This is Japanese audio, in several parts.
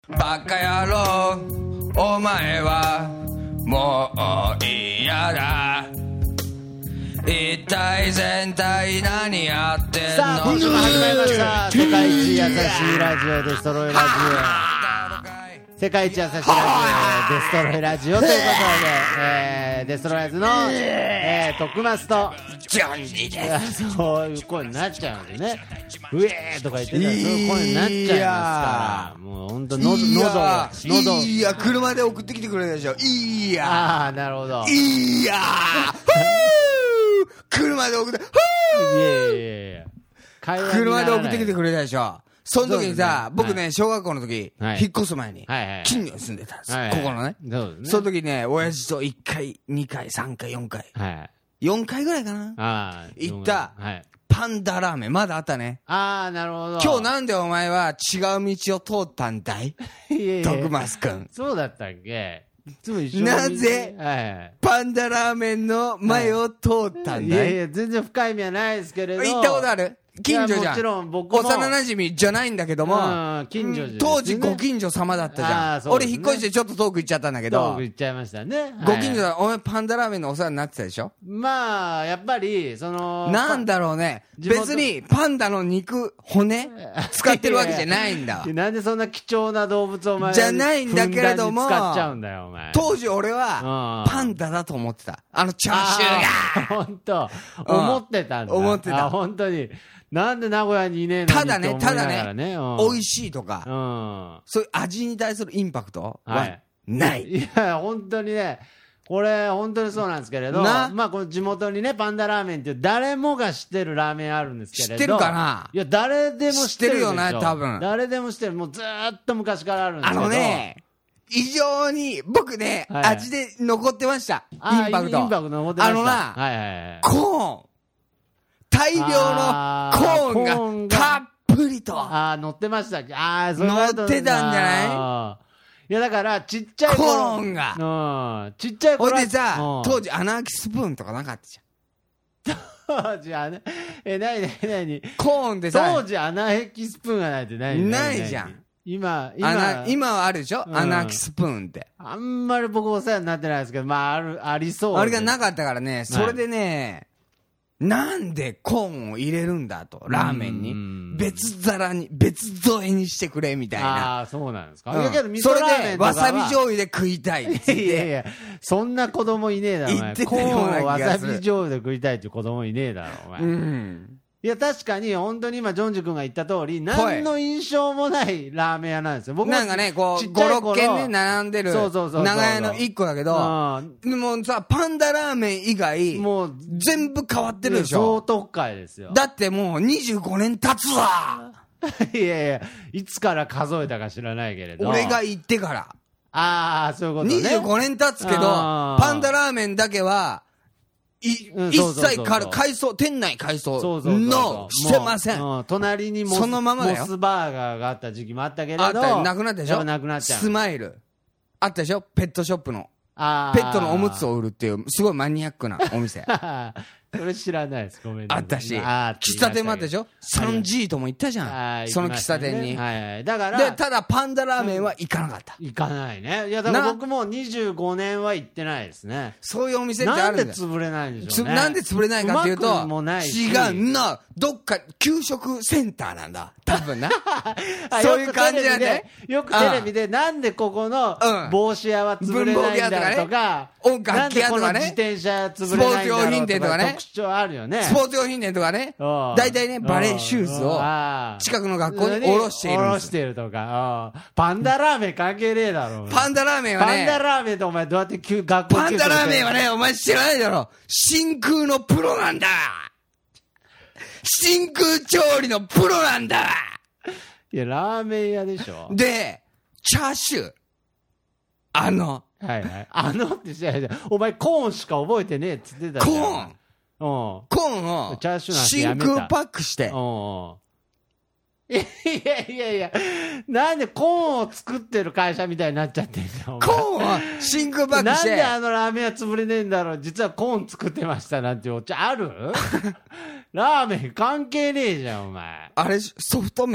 バカ野郎お前はもう嫌だ、一体全体何やってんの。 さあ今週も始まりました世界一優しいラジオデストロイラジオ、世界一優しいラジオデストロイラジオということで、デストロイヤーズの、徳松とジョンジですそういう声になっちゃうんでね、うえーとか言ってたらそういう声になっちゃいますから、もう本当喉いや車で送ってきてくれたでしょ。いやああなるほど、 いや車で送って車で送ってきてくれたでしょ。その時にさ、僕ね、小学校の時、引っ越す前に近所に住んでたんですよ、ここのね。その時ね、親父と1回2回3回4回4回ぐらいかな行ったパンダラーメンまだあったね。 ああなるほど。 今日なんでお前は違う道を通ったんだい徳増くん。 そうだったっけ。いつも一緒になぜパンダラーメンの前を通ったんだい。 いやいや全然深い意味はないですけれど。 行ったことある？近所じゃん。 もちろん僕も幼馴染じゃないんだけども、 近所ですね、 当時ご近所様だったじゃん、ね、俺引っ越してちょっと遠く行っちゃったんだけど、 遠く行っちゃいましたね。 ご近所だ、お前パンダラーメンのお世話になってたでしょ。 まあやっぱりそのなんだろうね、別にパンダの肉骨使ってるわけじゃないんだわなんでそんな貴重な動物をお前じゃないんだけれども、 使っちゃうんだよお前。 当時俺はパンダだと思ってた、あのチャーシューが。 本当思ってたんだ。 思ってた。 本当になんで名古屋にいねえのにただね、美味しいとか、そういう味に対するインパクトはない。 いや、本当にね、これ、本当にそうなんですけれど、まあ、この地元にね、パンダラーメンっていう誰もが知ってるラーメンあるんですけれど。 知ってるかな。 いや、誰でも知ってるよね、多分。 誰でも知ってる。もうずーっと昔からあるんですけど。 異常に、僕ね、味で残ってました。インパクト。 インパクト残ってました。 コーン。大量のコーンがたっぷりと乗ってましたっけ。それ乗ってたんじゃない。 いやだからちっちゃいコーンがちっちゃい頃ほいでさ、当時穴あきスプーンとかなかったじゃん。当時何コーンでさ、 当時穴あきスプーンがないってないじゃん。今はあるでしょ、穴あきスプーンって。 あんまり僕お世話になってないですけど、まあありそう。 あれがなかったからね、それでね、なんでコーンを入れるんだと、ラーメンに別皿に別添えにしてくれみたいな。 そうなんですか。 それでわさび醤油で食いたいって言って。 いやいやそんな子供いねえだろお前。コーンをわさび醤油で食いたいっていう子供いねえだろお前。いや確かに本当に今ジョンジ君が言った通り何の印象もないラーメン屋なんですよ。僕なんかね、こう5、6軒ね並んでる長屋の1個だけど、もうさパンダラーメン以外もう全部変わってるでしょ。 総特会ですよ。 だってもう25年経つわ。 いやいやいつから数えたか知らないけれど、 俺が行ってからそういうことね。 25年経つけどパンダラーメンだけは一切店内改装のしてません。 隣にモスバーガーがあった時期もあったけれど、 あったよ、なくなったでしょ。 なくなっちゃう。 スマイルあったでしょ、ペットショップのペットのおむつを売るっていうすごいマニアックなお店。 それ知らないです。ごめんなさい。 あったし、喫茶店もあったでしょ。3G とも行ったじゃん、その喫茶店に。 だからでただパンダラーメンは行かなかった。 行かないね。いやだから僕も25年は行ってないですね。 そういうお店ってあるんだよ。 なんで潰れないんでしょうね。 なんで潰れないかっていうと、違うな、どっか給食センターなんだ多分な。そういう感じなんで、 よくテレビでなんでここの帽子屋は潰れないんだとか、 楽器屋とかね、 自転車潰れないんだろうとか、スポーツ用品店とかね、特徴あるよね。 スポーツ用品店とかね、大体ねバレーシューズを近くの学校に下ろしているんです。 下ろしてるとか、パンダラーメン関係ねえだろ。 パンダラーメンはね、 パンダラーメンってお前どうやって学校パンダラーメンはね、お前知らないだろ、真空のプロなんだ。真空調理のプロなんだ。 いやラーメン屋でしょ。 でチャーシューはいはいって知らないじゃん。お前コーンしか覚えてねえっつってたじゃん。 コーンを真空パックして。 いやなんでコーンを作ってる会社みたいになっちゃってんじゃん。 コーンを真空パックして。 なんでラーメン屋潰れねえんだろう、実はコーン作ってましたなんてお茶ある？ラーメン関係ねえじゃんお前。 あれソフト麺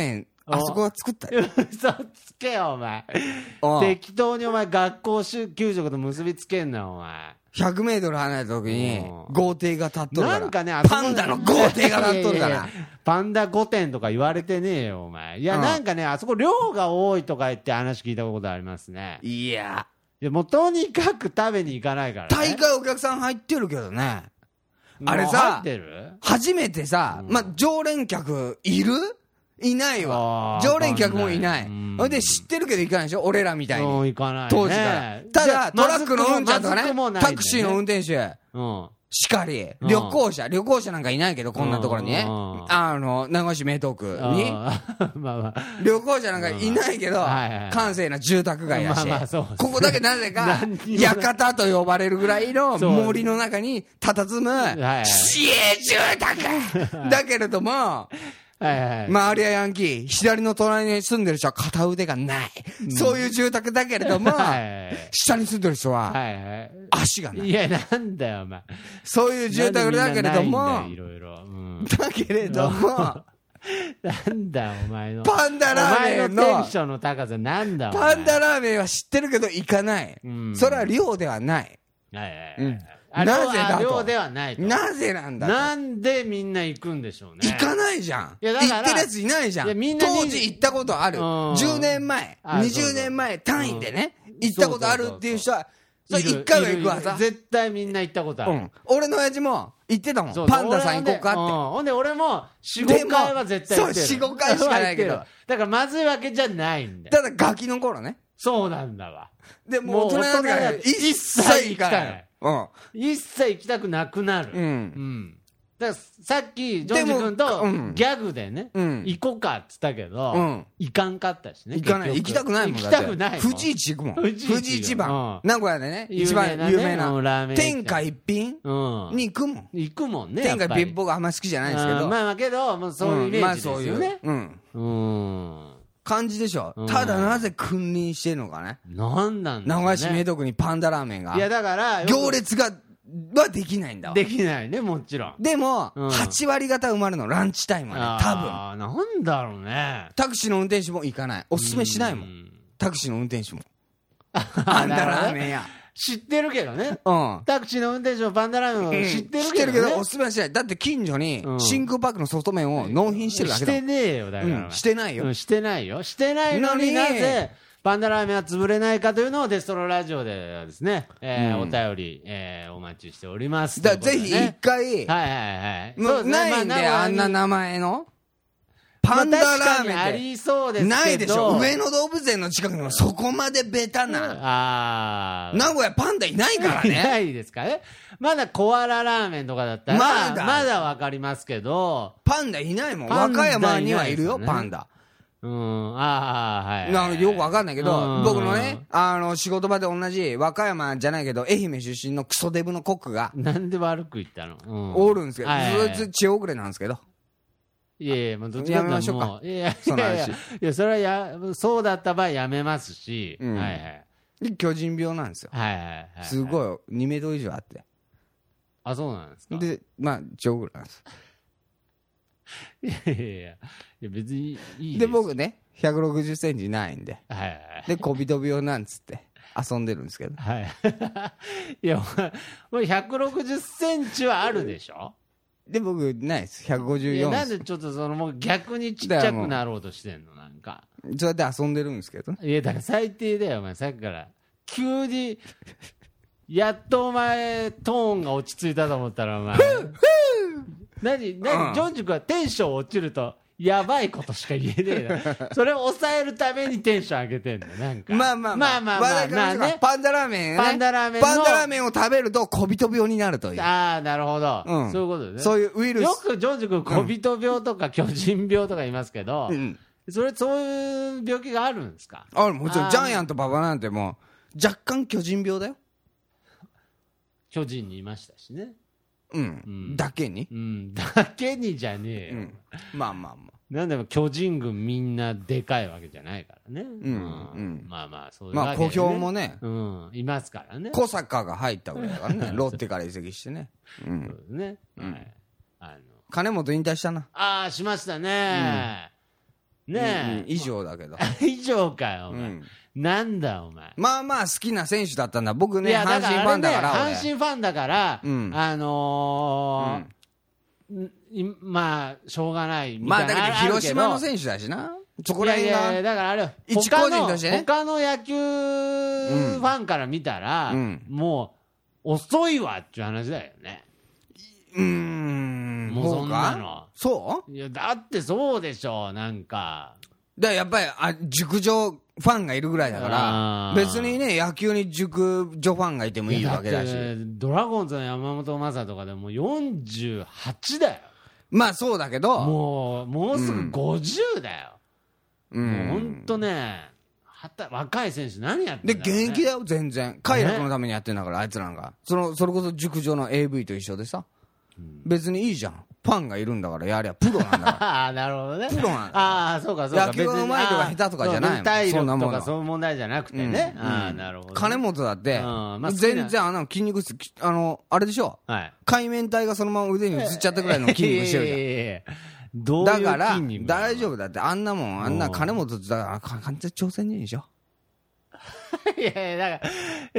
あそこが作ったよ。 嘘つけよ、お前。適当にお前、学校給食と結びつけんな、お前。 100メートル離れた時に、豪邸が建っとるから。 なんかね、 パンダの豪邸が建っとるから。 パンダ御殿とか言われてねえよ、お前。いや、なんかね、あそこ量が多いとか言って話聞いたことありますね。 いや。 もうとにかく食べに行かないからね。 大会お客さん入ってるけどね。あれさ、初めてさ、常連客いる？いないわ。常連客もいない。ほんで知ってるけど行かないでしょ、俺らみたいに。 行かない。 当時から。ただ、トラックのうんちゃんとかね、タクシーの運転手。しかり、旅行者なんかいないけど、こんなところにね。名古屋名東区に。旅行者なんかいないけど、閑静な住宅街だし。ここだけなぜか、館と呼ばれるぐらいの森の中に佇む、市営住宅だけれども、周りはヤンキー、左の隣に住んでる人は片腕がない。そういう住宅だけれども、下に住んでる人は、足がない。 いや、なんだよ、お前。 そういう住宅だけれども、だけれども、 なんだよ、お前の。 パンダラーメンの、 お前のテンションの高さなんだ、 パンダラーメンは知ってるけど行かない。それは量ではない。なぜだと。 量ではないと。 なぜなんだと。 なんでみんな行くんでしょうね。 行かないじゃん。行ってるやついないじゃん。当時行ったことある。10年前、20年前単位でね、行ったことあるっていう人は、1回は行くわさ。 絶対みんな行ったことある。 俺の親父も行ってたもん。パンダさん行こうかって。 ほんで俺も4、5回は絶対行ってる。 そう、4、5回しかないけど。だからまずいわけじゃないんだよ。 ただガキの頃ね。 そうなんだわ。 で、もう大人なんか一切行かない。 一切行きたくなくなる。だからさっきジョンジ君とギャグでね、行こうかっつったけど、行かんかったしね。 行かない。行きたくないもん。 行きたくない。 富士市行くもん。富士一番。名古屋でね、一番有名な天下一品に行くもん。 行くもんね。 天下一品僕あんま好きじゃないですけど。 まあけど、もうそういうイメージですよね。 感じでしょ。ただなぜ君臨してるのかね。 なんなんだろうね。名古屋市名東区にパンダラーメンが。 いやだから、 行列はできないんだわ。 できないね、もちろん。 でも、8割方埋まるの、ランチタイムはね、多分。 なんだろうね。 タクシーの運転手も行かない。おすすめしないもん。タクシーの運転手も。パンダラーメンや。 知ってるけどね。タクシーの運転手もパンダラーメンを知ってるけどね。知ってるけど、おすすめはしない。だって近所に、真空パックのソフト麺を納品してるだけだ。してねえよ、だから。 してないよ。 してないよ。してないのになぜ、パンダラーメンは潰れないかというのをデストロラジオではですね、お便り、お待ちしております。 ぜひ一回、ないんで、あんな名前の。パンダラーメンありそうですけどないでしょ。上野動物園の近くにもそこまでベタな。名古屋パンダいないからね。いないですかね。まだコアララーメンとかだったら、まだわかりますけど。 パンダいないもん。和歌山にはいるよ、パンダ。 はい。 よくわかんないけど、僕のね、仕事場で同じ、和歌山じゃないけど、愛媛出身のクソデブのコックが。 なんで悪く言ったの？ おるんですけど、そいつ血遅れなんですけど。 いやいや、もうどっちかやめましょうか。 いや、それはそうだった場合やめますし、はいはい。 で、巨人病なんですよ。 はいはいはい。 すごい、2メートル以上あって。 あ、そうなんですか。 で、血遅れなんです。 いや別にいいで僕ね160センチないんで、 はいはい、 で小人病なんつって遊んでるんですけど、 はい、いやもう160センチはあるでしょ。 で僕ないです154。 いやなんでちょっともう逆にちっちゃくなろうとしてんのなんか。 そうやって遊んでるんですけど、 いやだから最低だよお前さっきから急にやっとお前トーンが落ち着いたと思ったらお前何ジョンジ君はテンション落ちるとやばいことしか言えねえなそれを抑えるためにテンション上げてんだよなんかまあね、パンダラーメンね、パンダラーメンを食べると小人病になるという。 ああなるほど、そういうことね。 そういうウイルスよくジョンジ君小人病とか巨人病とか言いますけど、そういう病気があるんですか。 ある、もちろんジャイアント馬場なんてもう若干巨人病だよ。 巨人にいましたしね。 だけに、 だけにじゃねえよ、 まあなんでも巨人軍みんなでかいわけじゃないからね。まあそういうわけで、ね、 小兵もね、 いますからね。 小坂が入ったぐらいだからねロッテから移籍してね。 そうですね。はい。 金本引退したな。 ああしましたね。 ねえ。 以上だけど。 以上かよ、お前。なんだ、お前。 まあまあ好きな選手だったんだ。僕ね、阪神ファンだから。 阪神ファンだから、まあ、しょうがないみたいな。 まあ、だけど広島の選手だしな。そこら辺が。 いやだからあれ、 一個人としてね。 他の野球ファンから見たら、もう、遅いわっていう話だよね。もうそんなの。 そういや、だってそうでしょ、なんか。 やっぱり、熟女ファンがいるぐらいだから、別にね、野球に熟女ファンがいてもいいわけだし。 ドラゴンズの山本昌とかでも48だよ。 まあそうだけど。 もうすぐ50だよ。もうほんとね、若い選手何やってんだろうね。 で、現役だよ、全然。快楽のためにやってんだから、あいつらが。それこそ熟女の AV と一緒でさ。別にいいじゃん。ファンがいるんだからやりゃプロなんだから。 ああ、なるほどね。 プロなんだ。 ああ、そうかそうか。 野球がうまいとか下手とかじゃないもん。 体力とかそういう問題じゃなくてね。ああ、なるほど。 金本だって、全然筋肉質、あれでしょ。海面体がそのまま腕に移っちゃったぐらいの筋肉してるじゃん。だから、大丈夫だって。あんなもん、金本ってだから、完全挑戦でしょ。 いやいや、だから、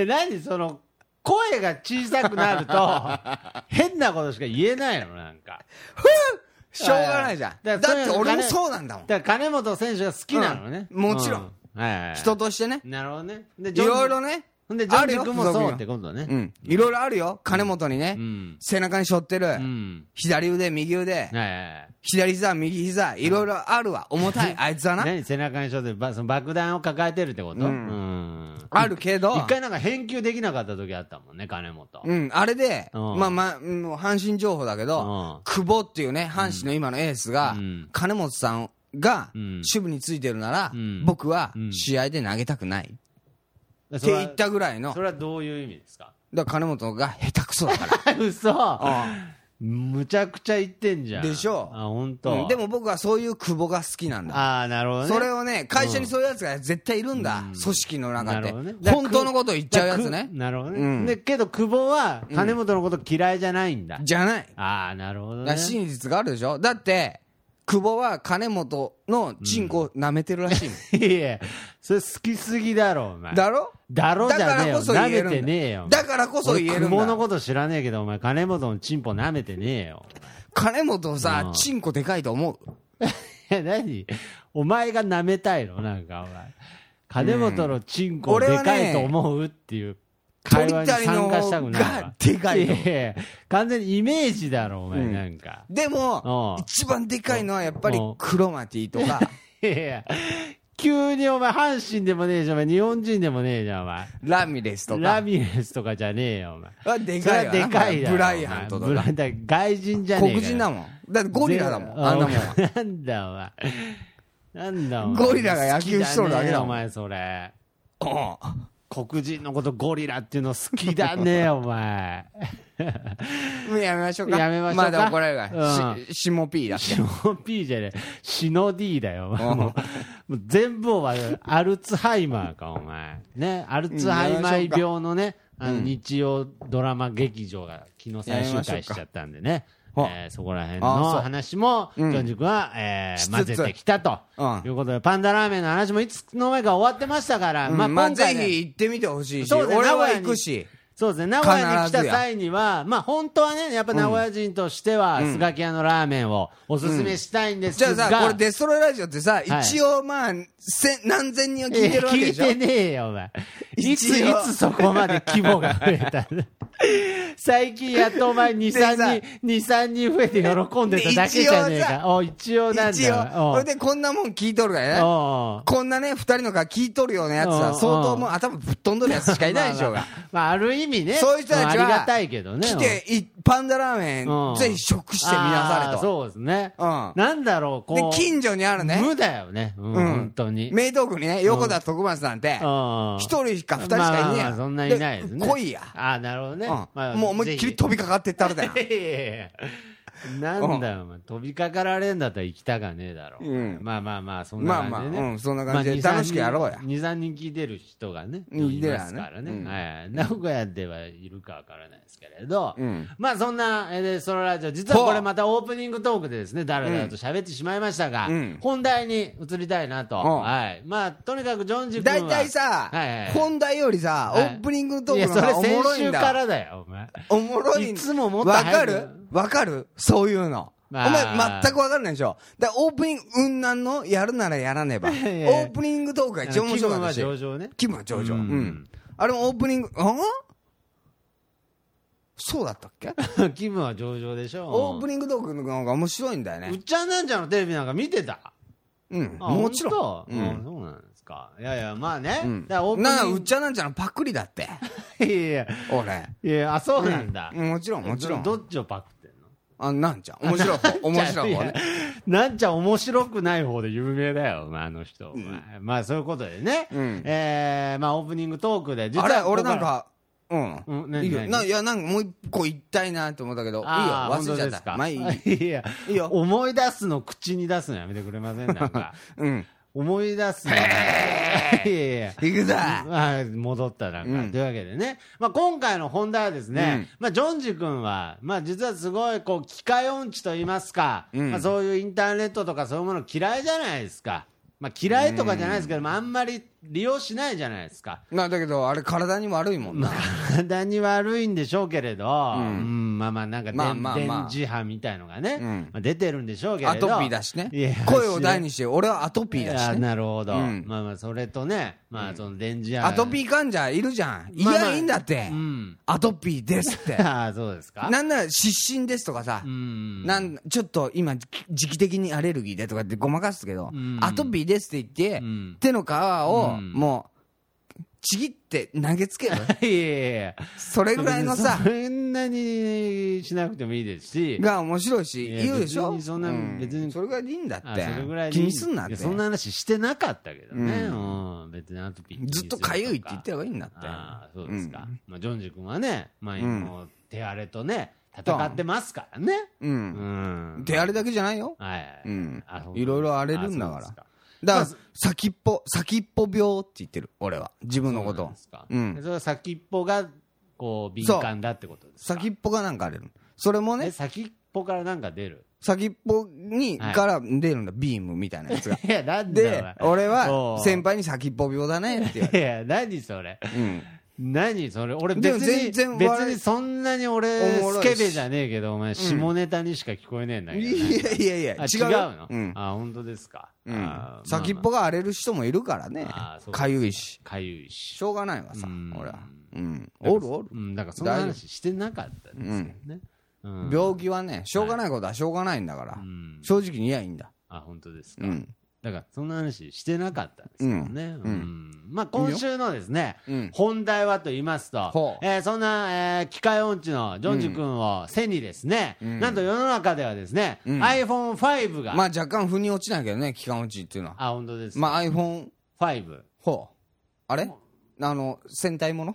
何その、声が小さくなると、変なことしか言えないの、なんか。 しょうがないじゃん。だって俺もそうなんだもん。 だから金本選手が好きなのね。 もちろん。人としてね。 なるほどね。 いろいろね。 で、ジョンジ君もそうってことね。 いろいろあるよ。金本にね。背中に背負ってる。左腕、右腕。左膝、右膝。いろいろあるわ。重たい。あいつはな。 何背中に背負ってる、その爆弾を抱えてるってことあるけど。 一回なんか返球できなかった時あったもんね、金本。 あれで、阪神情報だけど、久保っていうね、阪神の今のエースが、金本さんが守備についてるなら、僕は試合で投げたくない。って言ったぐらいの。 それはどういう意味ですか？ だから金本が下手くそだから。 嘘。むちゃくちゃ言ってんじゃん。 でしょ。 本当。 でも僕はそういう久保が好きなんだ。 ああ、なるほどね。 それをね、会社にそういうやつが絶対いるんだ。組織の中で。本当のことを言っちゃうやつね。 なるほどね。で、けど久保は金本のこと嫌いじゃないんだ。 じゃない。 ああ、なるほどね。 真実があるでしょ。だって、久保は金本のチンコを舐めてるらしいもん。 いや、それ好きすぎだろ、お前。 だろじゃねえよ。舐めてねえよ。 だからこそ言えるんだ。 久保のこと知らねえけど、お前、金本のチンポ舐めてねえよ。 金本さ、チンコでかいと思う？ いや、何お前が舐めたいのなんか、お前。金本のチンコでかいと思うっていう。会話に参加したくないわ。 がでかいの。 完全にイメージだろ、お前、なんか。 でも、一番でかいのはやっぱりクロマティとか。 いや、急にお前、阪神でもねえじゃん、お前、日本人でもねえじゃん、お前。 ラミレスとか。 ラミレスとかじゃねえよ、お前。 でかいわ。 でかいだろ。 ブライアントとか。 外人じゃねえか。 黒人だもん。だってゴリラだもん、あんなもんは。 なんだ、お前。なんだ、お前。 ゴリラが野球しとるだけだもん。 お前、それ。黒人のことゴリラっていうの好きだね、お前。 もうやめましょうか。 やめましょうか。 まだ怒られるから。シモ P だって。 シモ P じゃねえ。シノ D だよ。もう全部はアルツハイマーか、お前。ね。アルツハイマー病のね、日曜ドラマ劇場が昨日最終回しちゃったんでね。そこら辺の話も、ジョンジ君は、混ぜてきたということで、パンダラーメンの話もいつの間か終わってましたから、 まあぜひ行ってみてほしいし、俺は行くし。 そうですね、名古屋に来た際には、まあ本当はね、やっぱ名古屋人としては、スガキ屋のラーメンをおすすめしたいんですが。 じゃあさ、これデストロイラジオってさ、一応まあ、何千人を聞いてるわけでしょ。 聞いてねえよ、お前。いつそこまで規模が増えた最近やっとお前2、3人増えて喜んでただけじゃねえか。一応なんだよ。一応。 これでこんなもん聞いとるからね。こんなね、2人のから聞いとるようなやつは、相当もう頭ぶっ飛んどるやつしかいないでしょうが。 まあ、ある意味ね。 そういう人たちは、 ありがたいけどね。 来て、パンダラーメン、ぜひ食してみなされと。 そうですね。なんだろう、こう。 で、近所にあるね。 無だよね。本当に。 明東区にね、横田徳松なんて、1人か2人しかいねえや。 そんないないですね。 来いや。 なるほどね。 もう思いっきり飛びかかってったらだよ。 なんだよ、お前飛びかかられんだったら行きたかねえだろ。まあまあまあ、そんな感じでね。 そんな感じで楽しくやろうや。 2、3人聞いてる人がね、いますからね。名古屋ではいるかわからないですけれど、まあそんなデストロイラジオ、実はこれまたオープニングトークでですね、だらだらと喋ってしまいましたが、本題に移りたいなと。はい。まあとにかくジョンジ君は。 大体さ、本題よりさ、オープニングトークの方がおもろいんだ。 先週からだよ、お前。 おもろい。 いつももっと早く。 わかるそういうの。お前全くわかんないでしょ。だからオープニングうんなんのやるならやらねば。オープニングトークが一番面白かったし。 気分は上々ね。 気分は上々。あれもオープニング、そうだったっけ気分は上々でしょ。 オープニングトークの方が面白いんだよね。 うっちゃんなんちゃんのテレビなんか見てた。 もちろん。 そうなんですか。いやいや、まあね。 うっちゃなんちゃんのパクリだって。 いやいや。 俺。 いや、そうなんだ。 もちろん、もちろん。 どっちをパクってんの？ なんちゃん。面白い方。面白い方ね。 なんちゃん面白くない方で有名だよ、あの人。まあそういうことでね。まあオープニンングトークで、 実はあれ、俺なんか、いいよ。いや、なんかもう一個言いたいなと思ったけど、いいよ、忘れちゃった。まあいい。 いや、いいよ。思い出すの口に出すのやめてくれません？なんか。思い出すの。いやいや。 行くぞ。 戻ったなんか。というわけでね。まあ今回の本題はですね、まあジョンジ君は、まあ実はすごいこう、機械音痴と言いますか、まあそういうインターネットとかそういうもの嫌いじゃないですか。まあ嫌いとかじゃないですけど、あんまり利用しないじゃないですか。 だけど、あれ体に悪いもんな。 体に悪いんでしょうけれど、まあまあなんか電磁波みたいのがね、出てるんでしょうけれど。 アトピーだしね。声を大にして、俺はアトピーだしね。 なるほど。まあまあそれとね、まあその電磁波。 アトピー患者いるじゃん。いや、いいんだって。アトピーですって。 ああ、そうですか。 なんなら湿疹ですとかさ、ちょっと今時期的にアレルギーでとかってごまかすけど、アトピーですって言って、手の皮をもうちぎって投げつける。 いやいや、 それぐらいのさ、 そんなにしなくてもいいですし、 が面白いし、言うでしょ。 そんな別にそれぐらいでいいんだって。 それぐらい気にすんなって。 そんな話してなかったけどね。別にアトピーずっとかゆいって言ってればいいんだって。 そうですか。まあジョンジ君はね、まあ今手荒れとね戦ってますからね。 手荒れだけじゃないよ。いろいろ荒れるんだから。だから先っぽ病って言ってる、俺は自分のことを。 それは先っぽがこう敏感だってことですか。 先っぽがなんか出る。それもね、 先っぽからなんか出る。 先っぽにから出るんだ、ビームみたいなやつが。 いや、なんで俺は先輩に先っぽ病だねって言われて。 いや、何それ。何それ。俺別にそんなに俺スケベじゃねえけど、お前下ネタにしか聞こえねえんだけど。 いや違うの。本当ですか。 先っぽが荒れる人もいるからね。かゆいししょうがないわさ、俺は。おる。 だからそんな話してなかったんですよね。 病気はね、しょうがないことはしょうがないんだから、正直に言えばいいんだ。 本当ですか。だからそんな話してなかったんですよね。まあ今週のですね、本題はと言いますと、そんな機械音痴のジョンジ君を背にですね、なんと世の中ではですね、iPhone5 が。 まあ若干腑に落ちないけどね、機械音痴っていうのは。 本当ですか。 まあ iPhone5。あれ戦隊もの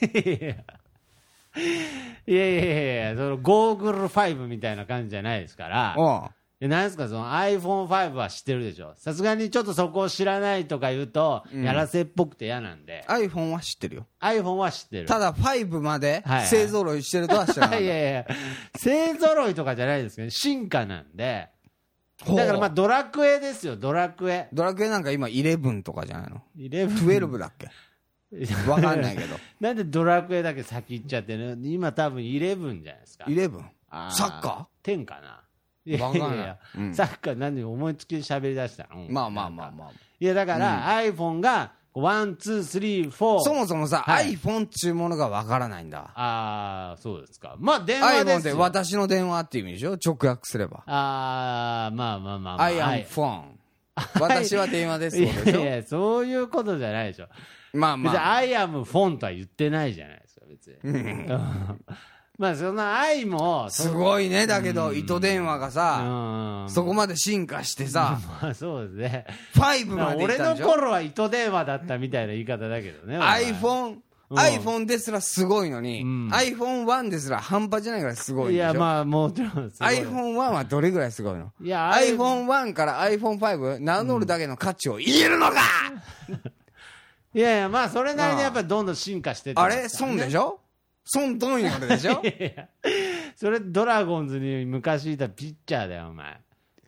いや、そのゴーグル5みたいな感じじゃないですから。何ですか、その iPhone5 は知ってるでしょ。さすがにちょっとそこを知らないとか言うと、やらせっぽくて嫌なんで。 iPhone は知ってるよ。 iPhone は知ってる。 ただ5まで勢揃いしてるとは知らない。 いや、勢揃いとかじゃないですけど、進化なんで。だからまあドラクエですよ、ドラクエ。 ドラクエなんか今11とかじゃないの ?12 だっけわかんないけど。 なんでドラクエだけ先行っちゃってね。今多分11じゃないですか。 11？ サッカー ?10 かな。 わかんない。 サッカー何で思いつきで喋り出したの。 まあ。 いやだから iPhone が1、2、3、4。 そもそもさ、iPhone っていうものがわからないんだ。 そうですか。まあ電話ですよ。 iPhone って私の電話っていう意味でしょ、直訳すれば。 まあ。 I am phone。私は電話です。 いや、そういうことじゃないでしょ。 まあ。 別に I am phone とは言ってないじゃないですか、別に。まあその愛もすごいね。だけど糸電話がさ、そこまで進化してさ、 まあそうですね。 5までいったんでしょ。 俺の頃は糸電話だったみたいな言い方だけどね。 iPhone ですらすごいのに、iPhone1 ですら半端じゃないぐらいすごいんでしょ。 いや、まあ、もちろんすごい。 iPhone1 はどれぐらいすごいの？ いや、 iPhone1 から iPhone5 名乗るだけの価値を言えるのかいやいや、まあ、それなりにやっぱりどんどん進化してってますからね。 あれ孫でしょ？孫どんよるでしょ？ いやいや、それドラゴンズに昔いたピッチャーだよ、お前。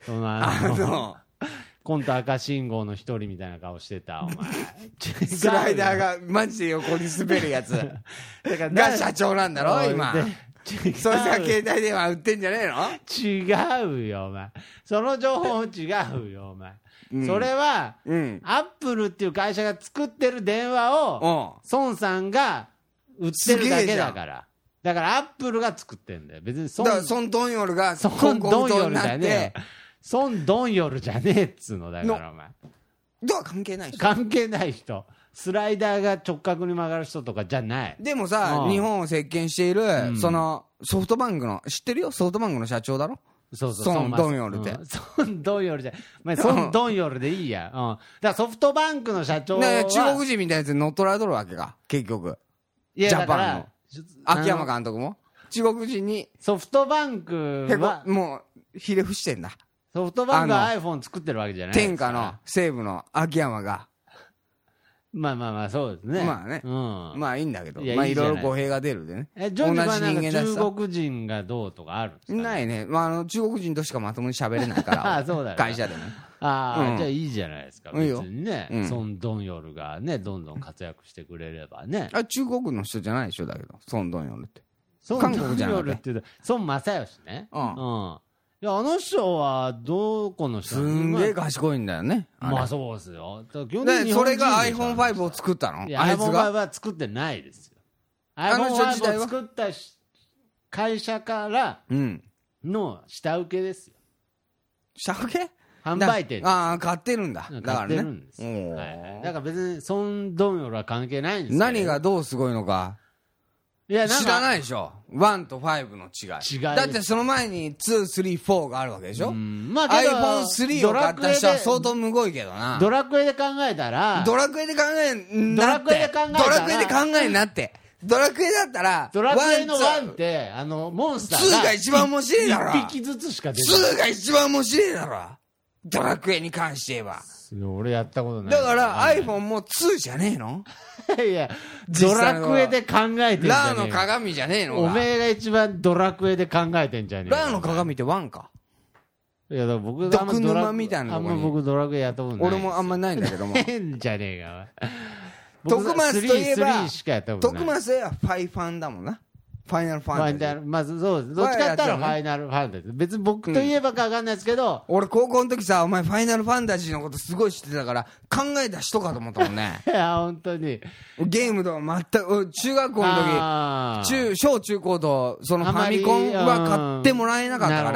コント赤信号の一人みたいな顔してた、お前。 スライダーがマジで横に滑るやつが社長なんだろ、今。そいつが携帯電話売ってんじゃねえの？違うよ、お前。その情報違うよ、お前。それは、アップルっていう会社が作ってる電話を、孫さんが売ってるだけだから。だからアップルが作ってんだよ。別にだから孫ドンヨルが孫ドンヨルじゃねえよ。孫ドンヨルじゃねえっつうのだからお前。 だから関係ない人。 関係ない人。スライダーが直角に曲がる人とかじゃない。 でもさ、日本を席巻している、そのソフトバンクの、知ってるよ、ソフトバンクの社長だろ。 そうそう、 孫ドンヨルって。 孫ドンヨルじゃ、孫ドンヨルでいいや。だからソフトバンクの社長は。 ね、中国人みたいなやつに乗っ取られとるわけか、結局。ジャパンの。秋山監督も中国人にソフトバンクはもうひれ伏してんだ。 ソフトバンクは iPhone 作ってるわけじゃないですか。 天下の西部の秋山がまあそうですね。 まあね、まあいいんだけど、まあいろいろ語弊が出るでね。 ジョンジはなんか中国人がどうとかあるんですか？ ないね。まあ中国人としかまともに喋れないからそうだ会社でね。 じゃあいいじゃないですか。別にね、孫ドンヨルがねどんどん活躍してくれればね。 中国の人じゃないでしょだけど、孫ドンヨルって。 韓国じゃなくて孫正義ね。いや、あの人はどこの人？ すんげえ賢いんだよね。 まあそうですよ。 それが iPhone5 を作ったの？ いや、iPhone5 は作ってないですよ。iPhone5 を作った会社からの下請けですよ。 下請け？ 販売店。 ああ、買ってるんだ。だからね。 買ってるんですよ。だから別に孫ドンヨルは関係ないんですよ。 何がどうすごいのか。いや、知らないでしょ。1と5の違い。だってその前に2、3、4があるわけでしょ。まあ iPhone3 を買った人は相当むごいけどな。 ドラクエで考えたら。 ドラクエで考えんなって。ドラクエで考えんなって。ドラクエだったら。 ドラクエの1って、モンスターが。 2が一番面白いだろ。 1匹ずつしか出てない。 2が一番面白いだろ。ドラクエに関して言えば。 俺やったことない。 だから iPhone も2じゃねえの？ いや、ドラクエで考えてんじゃねえ。 ラーの鏡じゃねえの？ おめえが一番ドラクエで考えてんじゃねえ。 ラーの鏡って1か？ いや、だから僕毒沼みたいなとこに。 あんま僕ドラクエやったことない。 俺もあんまないんだけども。 変じゃねえか。 徳松といえば、 徳松といえばファイファンだもんな。ファイナルファンタジー。 まずそうです。どっちかって言ったらファイナルファンタジー。別に僕といえばかわかんないですけど。 俺高校の時さ、お前ファイナルファンタジーのことすごい知ってたから、考えた人かと思ったもんね。 いや、本当に。 ゲームとか全く、中学校の時、小中高と、そのファミコンは買ってもらえなかったから、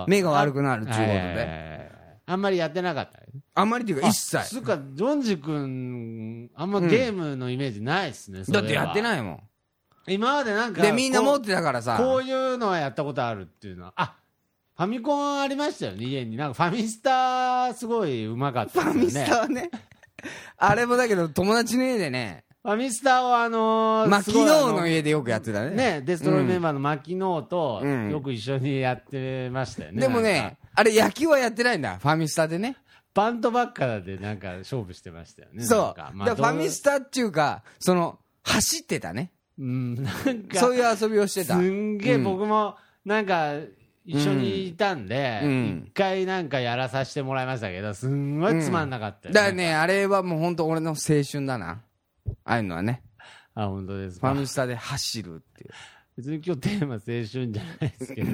目が悪くなるっていうことで。 あんまりやってなかった。 あんまりっていうか一切。 つうか、ジョンジ君、あんまゲームのイメージないっすね。 だってやってないもん。 今までなんかでみんな持ってたからさ、 こういうのはやったことあるっていうのは、ファミコンありましたよね、家に。なんかファミスタすごいうまかったですよね。 ファミスタはねあれもだけど友達の家でね、 ファミスタはマキノーの家でよくやってたね。 デストロイメンバーのマキノーとよく一緒にやってましたよね。 でもね、あれ野球はやってないんだ、ファミスタでね。 バントばっかでなんか勝負してましたよね。 そう。ファミスタっていうか、走ってたね。 なんかそういう遊びをしてた。 すんげえ僕もなんか一緒にいたんで、一回なんかやらさせてもらいましたけど、すんごいつまんなかったよね。 だからね、あれはもう本当俺の青春だな。ああいうのはね。 本当ですか。 ファミスタで走るっていう。 別に今日テーマ青春じゃないですけど。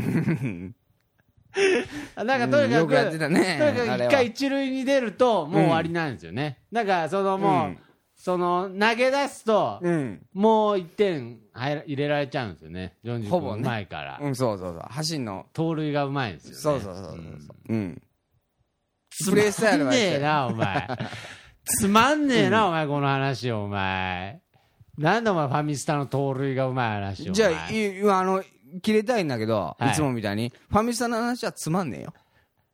なんかとにかく、 よくやってたね。 とにかく一回一塁に出るともう終わりなんですよね。なんかもう、投げ出すと、もう1点入れられちゃうんですよね。40分前から。 そうそうそう。走んの。 盗塁がうまいんですよね。 そう。プレースタイルはつまんねえな、お前。つまんねえな、お前、この話、お前。なんでお前、ファミスタの盗塁がうまい話を。 じゃあ、切れたいんだけど、いつもみたいに、ファミスタの話はつまんねえよ。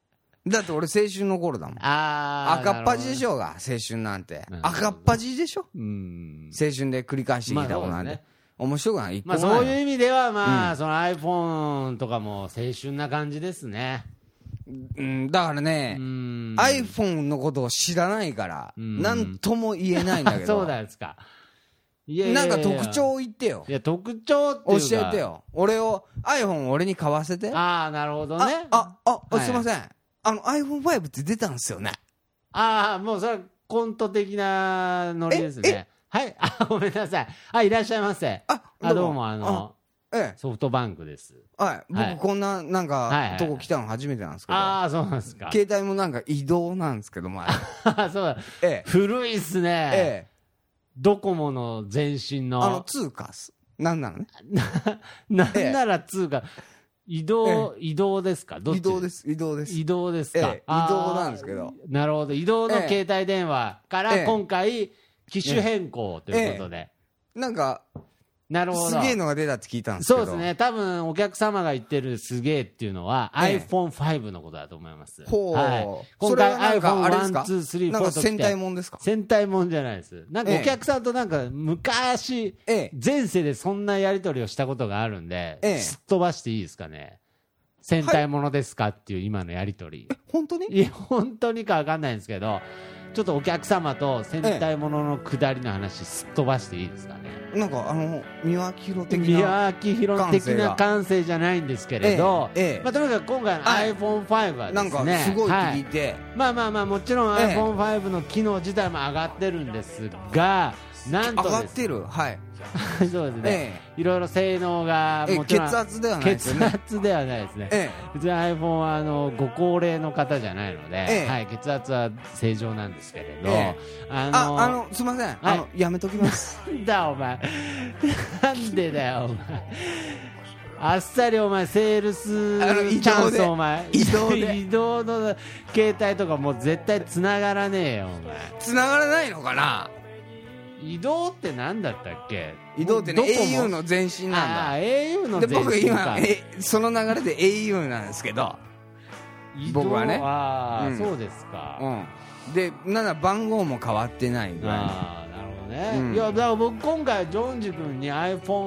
だって俺青春の頃だもん。赤っ端でしょうが、青春なんて。赤っ端でしょ、青春で繰り返してきたことなんで。面白くない。 まあそういう意味では、まあ、その iPhone とかも青春な感じですね。 だからね、iPhone のことを知らないから、なんとも言えないんだけど。 そうなんですか。 なんか特徴を言ってよ。 いや、特徴っていうか。 教えてよ。iPhone 俺に買わせて。 なるほどね。 すいません。iPhone5 って出たんですよね。 もうそれはコント的なノリですね。はい。ごめんなさい。いらっしゃいませ。どうもソフトバンクです。 はい。僕こんな、なんか、とこ来たの初めてなんですけど。 そうなんですか。 携帯もなんか移動なんですけども。 そうだ。古いっすね。ドコモの前身の。 通貨っす。なんなのね。 なんなら通貨。移動ですか？ 移動です。 移動ですか？ 移動なんですけど。 なるほど。移動の携帯電話から今回、機種変更ということで。 なんか、 なるほど。 すげえのが出たって聞いたんですけど。 そうですね。多分お客様が言ってるすげえっていうのは iPhone5 のことだと思います。 今回 iPhone1、2、3、4 なんか戦隊もんですか？ 戦隊もんじゃないです。なんかお客さんとなんか昔、前世でそんなやり取りをしたことがあるんで、すっ飛ばしていいですかね。戦隊ものですかっていう今のやり取り。 本当に？ いや、本当にかわかんないんですけど、ちょっとお客様と戦隊ものの下りの話すっ飛ばしていいですかね。 なんか三輪明宏的な感性じゃないんですけれど、まあとにかく今回の iPhone5 はですね、 なんかすごいって聞いて、 まあもちろん iPhone5 の機能自体も上がってるんですが、なんと上がってる、はい。 そうですね。いろいろ性能がもちろん血圧ではないですね。 血圧ではないですね。別に iPhone はご高齢の方じゃないので、はい、血圧は正常なんですけれど、 すみません、やめときます。 なんだお前、なんでだよお前。あっさりお前セールスチャンスお前移動の携帯とかもう絶対繋がらねえよお前。 繋がらないのかな。 移動って何だったっけ？ 移動ってね、au の前身なんだ。 au の前身か。 で僕今その流れで au なんですけど、僕はね。 そうですか。 でなんだ番号も変わってないぐらい。 なるほどね。いやだから僕今回ジョンジ君に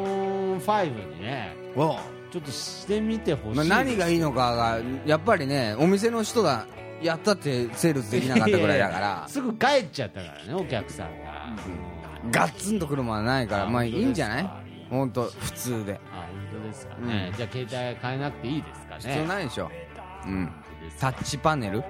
iPhone5 にね、ちょっとしてみてほしい。 何がいいのかがやっぱりね、お店の人がやったってセールスできなかったぐらいだからすぐ帰っちゃったからね、お客さんが。 ガッツンとくるものはないから、まあいいんじゃない？本当普通で。 本当ですかね。じゃあ携帯変えなくていいですかね。 必要ないでしょ。タッチパネル。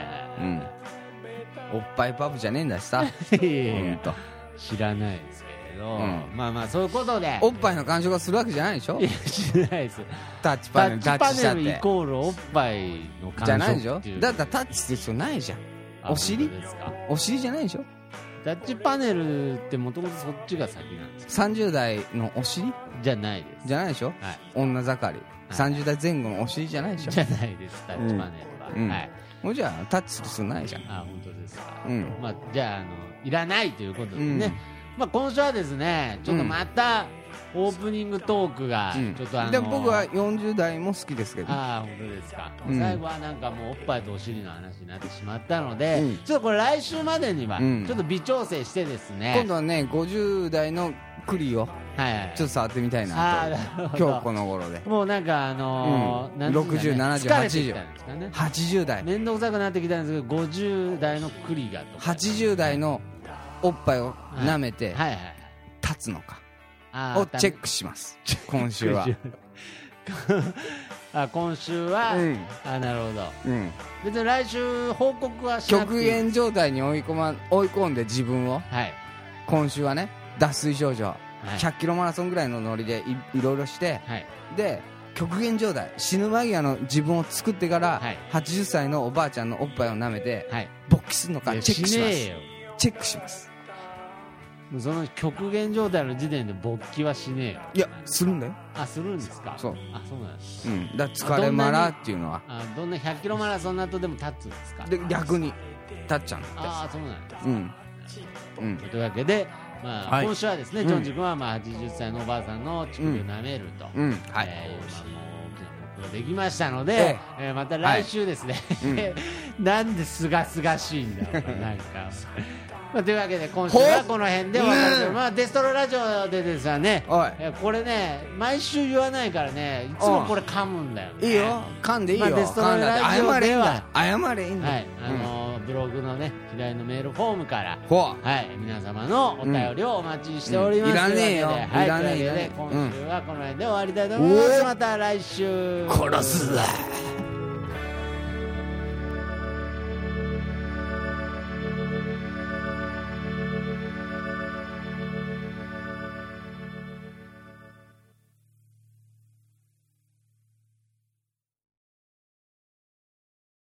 おっぱいパブじゃねえんだしさ。 知らないですけれど、まあそういうことで。 おっぱいの干渉がするわけじゃないでしょ。 いや知らないです。 タッチパネルタッチしたってイコールおっぱいの干渉じゃないでしょ。だったらタッチする必要ないじゃん。お尻じゃないでしょ。 タッチパネルってもともとそっちが先なんですか。 30代のお尻じゃないです。 じゃないでしょ。女盛り30代前後のお尻じゃないでしょ。 じゃないです。タッチパネルは。 もうじゃあタッチする必要ないじゃん。 本当ですか。まあじゃあいらないということでね。まあ今週はですね、ちょっとまたオープニングトークがちょっとでも僕は40代も好きですけど。 本当ですか。最後はなんかもうおっぱいとお尻の話になってしまったので、ちょっとこれ来週までにはちょっと微調整してですね、 今度はね50代の栗をちょっと触ってみたいなと。今日この頃でもうなんか 60、70、80代面倒くさくなってきたんですけど、50代の栗がと 80代のおっぱいを舐めて立つのかをチェックします今週は。 今週はなるほど。別に来週報告はしなくていい。 極限状態に追い込んで自分を今週はね、脱水症状100キロマラソンぐらいのノリでいろいろして、で極限状態、死ぬ間際の自分を作ってから80歳のおばあちゃんのおっぱいを舐めて勃起するのかチェックします。チェックします。 その極限状態の時点で勃起はしねえよ。 いやするんだよ。 するんですか。 そうなんです。 だから疲れマラっていうのはどんな100キロマラソンの後でも立つんですか。 で逆に立っちゃうんだって。 そうなんです。というわけで今週はですね、ジョンジ君は80歳のおばあさんの乳首を舐めると、もうができましたので、また来週ですね、なんですがすがしいんだろうなんかというわけで今週はこの辺でお別れで、デストロラジオでですね、これね毎週言わないからね、いつもこれ噛むんだよね。 いいよ、噛んでいいよ。 デストロラジオでは謝れいいんだ。 ブログのね左のメールフォームから、皆様のお便りをお待ちしております。 いらねえよ、いらねえよ。 今週はこの辺で終わりたいと思います。また来週。 殺すぞ。